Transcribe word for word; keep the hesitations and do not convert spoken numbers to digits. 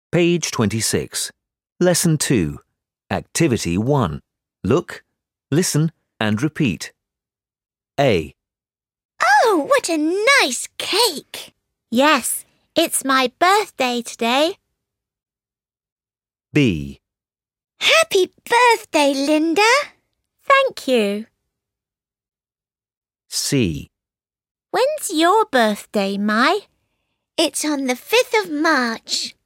Page twenty-six. Lesson two. Activity one. Look, listen and repeat. A. Oh, what a nice cake! Yes, it's my birthday today. B. Happy birthday, Linda! Thank you. C. When's your birthday, Mai? It's on the fifth of March.